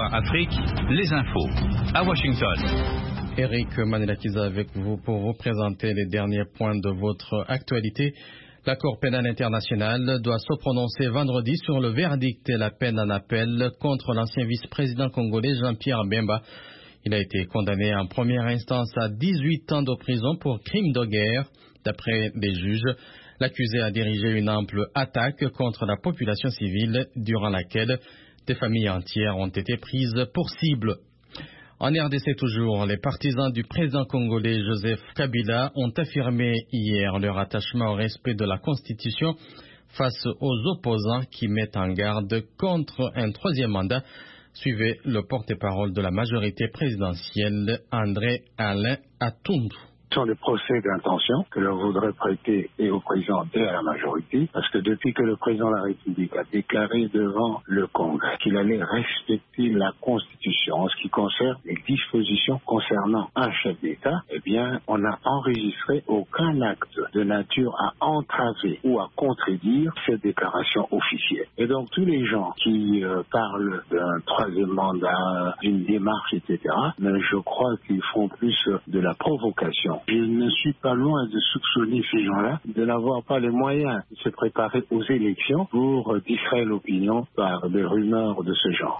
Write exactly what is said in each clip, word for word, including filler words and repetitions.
V O A Afrique, les infos. À Washington. Eric Manelakiza avec vous pour vous présenter les derniers points de votre actualité. La Cour pénale internationale doit se prononcer vendredi sur le verdict et la peine en appel contre l'ancien vice-président congolais Jean-Pierre Bemba. Il a été condamné en première instance à dix-huit ans de prison pour crime de guerre. D'après les juges, l'accusé a dirigé une ample attaque contre la population civile durant laquelle des familles entières ont été prises pour cible. En R D C toujours, les partisans du président congolais Joseph Kabila ont affirmé hier leur attachement au respect de la Constitution face aux opposants qui mettent en garde contre un troisième mandat. Suivez le porte-parole de la majorité présidentielle, André Alain Atundu. Ce sont des procès d'intention que l'on voudrait prêter et au président et à la majorité, parce que depuis que le président de la République a déclaré devant le Congrès qu'il allait respecter la Constitution en ce qui concerne les dispositions concernant un chef d'État, eh bien, on n'a enregistré aucun acte de nature à entraver ou à contredire cette déclaration officielle. Et donc, tous les gens qui euh, parlent d'un troisième mandat, d'une démarche, et cetera, mais je crois qu'ils font plus de la provocation. Je ne suis pas loin de soupçonner ces gens-là de n'avoir pas les moyens de se préparer aux élections pour distraire l'opinion par des rumeurs de ce genre.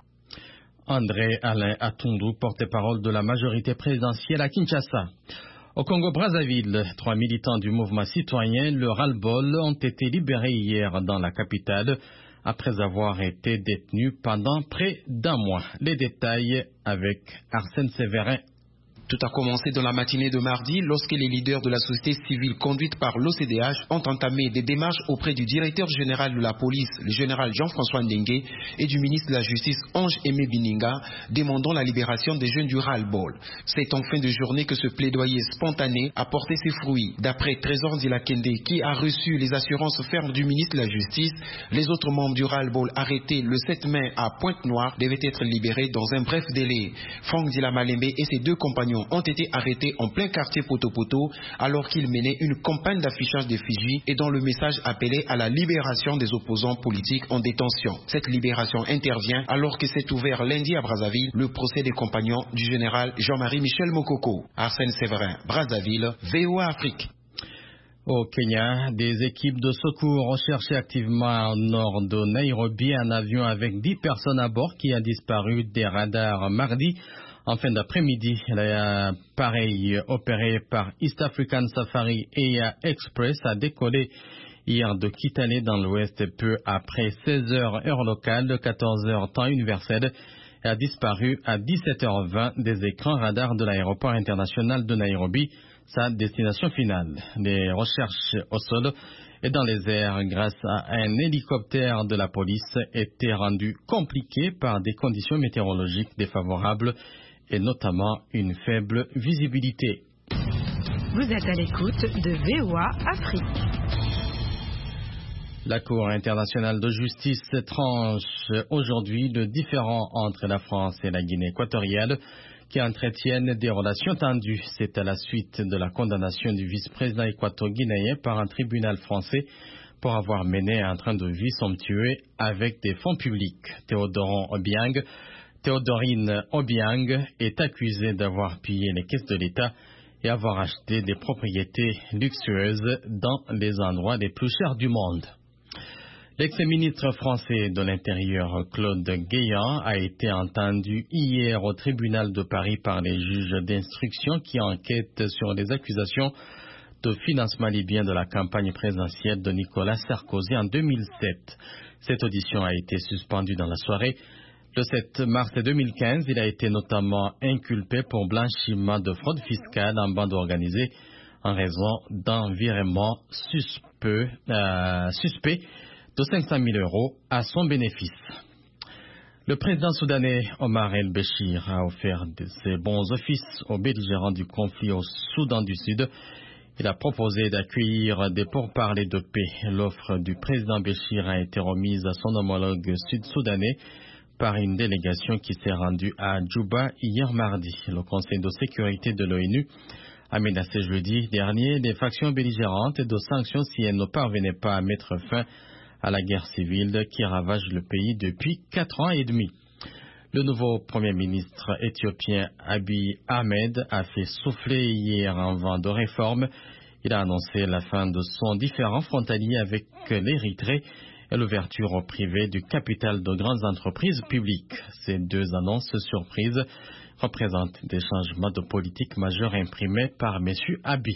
André Alain Atundu, porte-parole de la majorité présidentielle à Kinshasa. Au Congo-Brazzaville, trois militants du mouvement citoyen, le ras-le-bol, ont été libérés hier dans la capitale après avoir été détenus pendant près d'un mois. Les détails avec Arsène Séverin. Tout a commencé dans la matinée de mardi lorsque les leaders de la société civile conduite par l'O C D H ont entamé des démarches auprès du directeur général de la police, le général Jean-François Ndengue, et du ministre de la Justice, Ange-Aimé Bininga, demandant la libération des jeunes du ras-le-bol. C'est en fin de journée que ce plaidoyer spontané a porté ses fruits. D'après Trésor Dilakende, qui a reçu les assurances fermes du ministre de la Justice, les autres membres du ras-le-bol arrêtés le sept mai à Pointe-Noire devaient être libérés dans un bref délai. Franck Dilamalembe et ses deux compagnons ont été arrêtés en plein quartier Poto-Poto alors qu'ils menaient une campagne d'affichage d'effigies et dont le message appelait à la libération des opposants politiques en détention. Cette libération intervient alors que s'est ouvert lundi à Brazzaville le procès des compagnons du général Jean-Marie Michel Mokoko. Arsène Séverin, Brazzaville, V O A Afrique. Au Kenya, des équipes de secours recherchaient activement au nord de Nairobi un avion avec dix personnes à bord qui a disparu des radars mardi. En fin d'après-midi, l'appareil opéré par East African Safari Air Express a décollé hier de Kitale dans l'ouest peu après seize heures heure locale, quatorze heures temps universel, et a disparu à dix-sept heures vingt des écrans radars de l'aéroport international de Nairobi, sa destination finale. Les recherches au sol et dans les airs grâce à un hélicoptère de la police étaient rendues compliquées par des conditions météorologiques défavorables et notamment une faible visibilité. Vous êtes à l'écoute de V O A Afrique. La Cour internationale de justice tranche aujourd'hui le différend entre la France et la Guinée équatoriale qui entretiennent des relations tendues. C'est à la suite de la condamnation du vice-président équato-guinéen par un tribunal français pour avoir mené un train de vie somptueux avec des fonds publics. Théodoron Obiang Théodorine Obiang est accusée d'avoir pillé les caisses de l'État et avoir acheté des propriétés luxueuses dans les endroits les plus chers du monde. L'ex-ministre français de l'Intérieur Claude Guéant a été entendu hier au tribunal de Paris par les juges d'instruction qui enquêtent sur les accusations de financement libyen de la campagne présidentielle de Nicolas Sarkozy en deux mille sept. Cette audition a été suspendue dans la soirée. Le sept mars deux mille quinze, il a été notamment inculpé pour blanchiment de fraude fiscale en bande organisée en raison d'un virement suspect, euh, suspect de cinq cent mille euros à son bénéfice. Le président soudanais Omar el-Béchir a offert de ses bons offices aux belligérants du conflit au Soudan du Sud. Il a proposé d'accueillir des pourparlers de paix. L'offre du président Béchir a été remise à son homologue sud-soudanais par une délégation qui s'est rendue à Djouba hier mardi. Le Conseil de sécurité de l'ONU a menacé jeudi dernier des factions belligérantes de sanctions si elles ne parvenaient pas à mettre fin à la guerre civile qui ravage le pays depuis quatre ans et demi. Le nouveau Premier ministre éthiopien Abiy Ahmed a fait souffler hier un vent de réforme. Il a annoncé la fin de son différend frontalier avec l'Érythrée et l'ouverture au privé du capital de grandes entreprises publiques. Ces deux annonces surprises représentent des changements de politique majeurs imprimés par M. Abiy.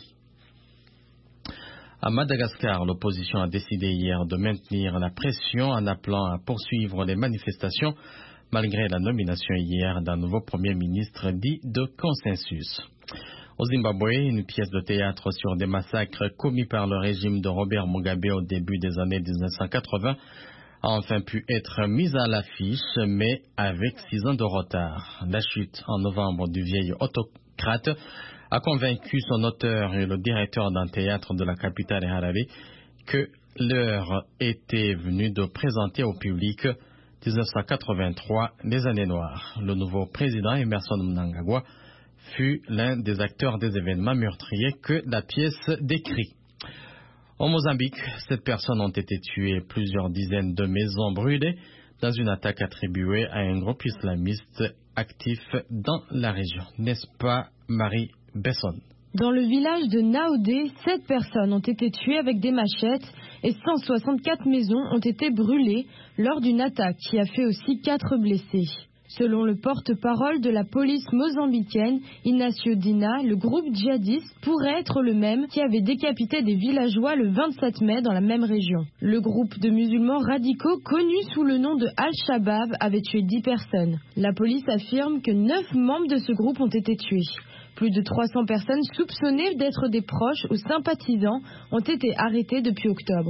À Madagascar, l'opposition a décidé hier de maintenir la pression en appelant à poursuivre les manifestations malgré la nomination hier d'un nouveau Premier ministre dit de consensus. Au Zimbabwe, une pièce de théâtre sur des massacres commis par le régime de Robert Mugabe au début des années mille neuf cent quatre-vingts a enfin pu être mise à l'affiche, mais avec six ans de retard. La chute en novembre du vieil autocrate a convaincu son auteur et le directeur d'un théâtre de la capitale Harare que l'heure était venue de présenter au public mille neuf cent quatre-vingt-trois, les années noires. Le nouveau président Emmerson Mnangagwa fut l'un des acteurs des événements meurtriers que la pièce décrit. Au Mozambique, sept personnes ont été tuées, plusieurs dizaines de maisons brûlées dans une attaque attribuée à un groupe islamiste actif dans la région. N'est-ce pas, Marie Besson? Dans le village de Naodé, sept personnes ont été tuées avec des machettes et cent soixante-quatre maisons ont été brûlées lors d'une attaque qui a fait aussi quatre blessés. Selon le porte-parole de la police mozambicaine, Inacio Dina, le groupe djihadiste pourrait être le même qui avait décapité des villageois le vingt-sept mai dans la même région. Le groupe de musulmans radicaux connu sous le nom de Al-Shabaab avait tué dix personnes. La police affirme que neuf membres de ce groupe ont été tués. Plus de trois cents personnes soupçonnées d'être des proches ou sympathisants ont été arrêtées depuis octobre.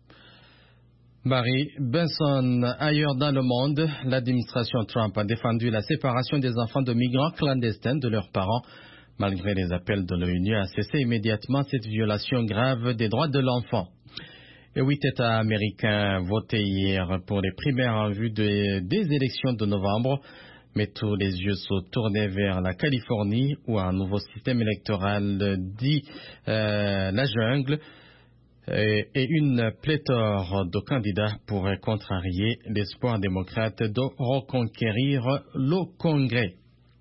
Marie Benson, ailleurs dans le monde, l'administration Trump a défendu la séparation des enfants de migrants clandestins de leurs parents, malgré les appels de l'ONU à cesser immédiatement cette violation grave des droits de l'enfant. Et huit États américains votaient hier pour les primaires en vue de, des élections de novembre, mais tous les yeux sont tournés vers la Californie, où un nouveau système électoral dit euh, la jungle, et une pléthore de candidats pourrait contrarier l'espoir démocrate de reconquérir le Congrès.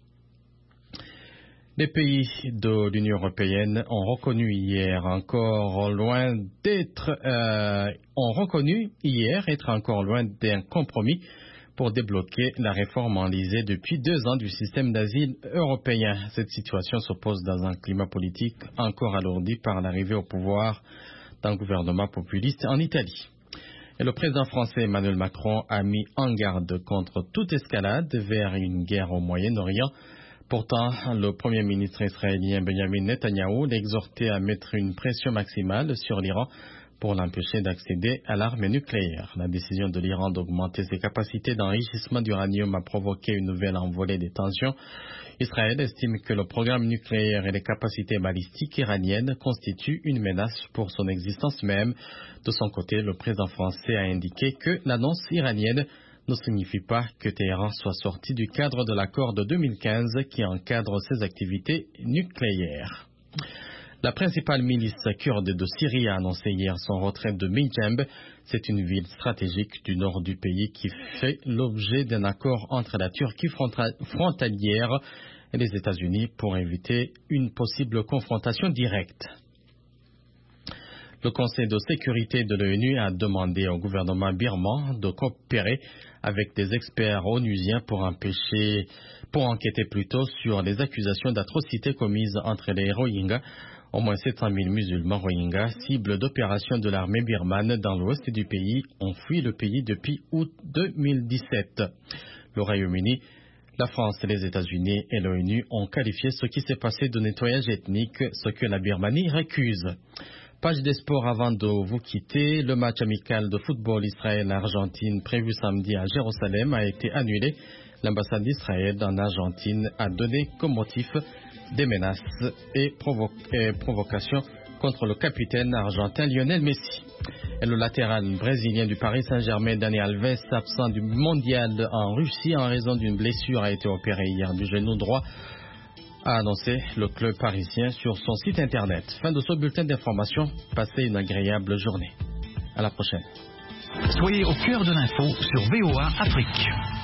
Les pays de l'Union européenne ont reconnu hier encore loin d'être euh, ont reconnu hier être encore loin d'un compromis pour débloquer la réforme enlisée depuis deux ans du système d'asile européen. Cette situation s'oppose dans un climat politique encore alourdi par l'arrivée au pouvoir d'un gouvernement populiste en Italie. Et le président français Emmanuel Macron a mis en garde contre toute escalade vers une guerre au Moyen-Orient. Pourtant, le premier ministre israélien Benjamin Netanyahou l'a exhorté à mettre une pression maximale sur l'Iran pour l'empêcher d'accéder à l'arme nucléaire. La décision de l'Iran d'augmenter ses capacités d'enrichissement d'uranium a provoqué une nouvelle envolée des tensions. Israël estime que le programme nucléaire et les capacités balistiques iraniennes constituent une menace pour son existence même. De son côté, le président français a indiqué que l'annonce iranienne ne signifie pas que Téhéran soit sorti du cadre de l'accord de deux mille quinze qui encadre ses activités nucléaires. La principale milice kurde de Syrie a annoncé hier son retrait de Mijembe. C'est une ville stratégique du nord du pays qui fait l'objet d'un accord entre la Turquie frontalière et les États-Unis pour éviter une possible confrontation directe. Le Conseil de sécurité de l'ONU a demandé au gouvernement birman de coopérer avec des experts onusiens pour empêcher, pour enquêter plutôt sur les accusations d'atrocités commises entre les Rohingyas. Au moins sept cent mille musulmans Rohingyas, cibles d'opérations de l'armée birmane dans l'ouest du pays, ont fui le pays depuis août deux mille dix-sept. Le Royaume-Uni, la France, les États-Unis et l'ONU ont qualifié ce qui s'est passé de nettoyage ethnique, ce que la Birmanie récuse. Page des sports avant de vous quitter. Le match amical de football Israël-Argentine prévu samedi à Jérusalem a été annulé. L'ambassade d'Israël en Argentine a donné comme motif des menaces et, provo et provocations contre le capitaine argentin Lionel Messi. Et le latéral brésilien du Paris Saint-Germain, Dani Alves, absent du mondial en Russie en raison d'une blessure, a été opéré hier du genou droit, a annoncé le club parisien sur son site internet. Fin de ce bulletin d'information. Passez une agréable journée. À la prochaine. Soyez au cœur de l'info sur V O A Afrique.